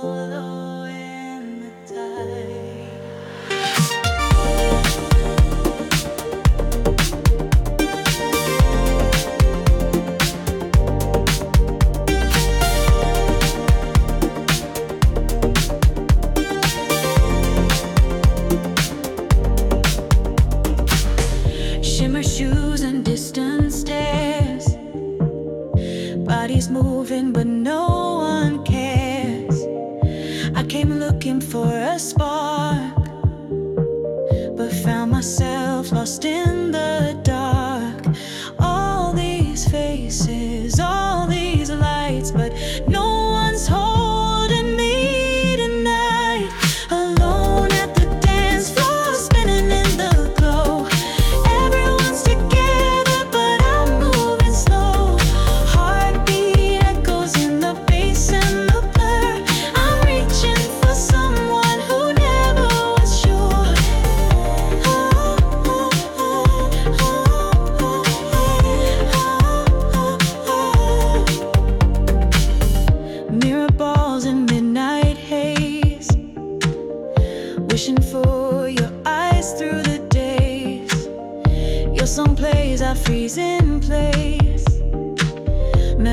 low in the tide. Shimmer shoes and distant stares, bodies moving but no one cares. I came looking for a spark, but found myself lost in the dark. All these faces, all these lights, but no one's holding me tonight. Alone at the dance floor, spinning in the glow. Everyone's together, but I'm moving slow. Heartbeat echoes in the bass and the blur. I'm reaching for someone who never was sure. Mirror balls in midnight haze, wishing for your eyes through the days. Your song plays, I freeze in place.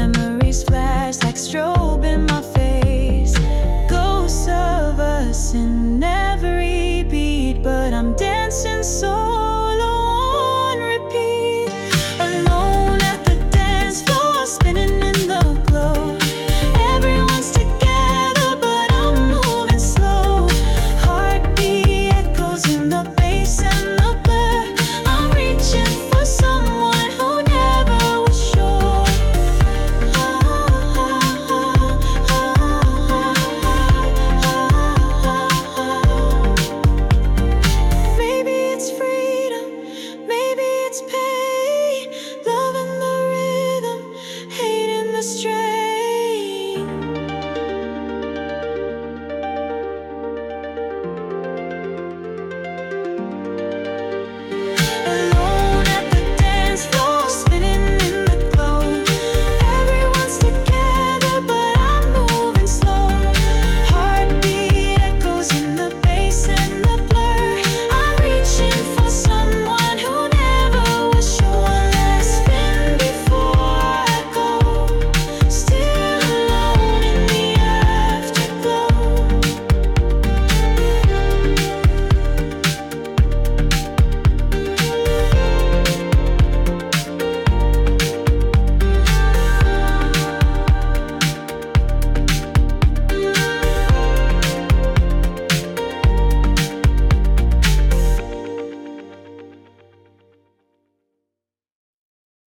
Memories flash like strobe in my face. Ghosts of us in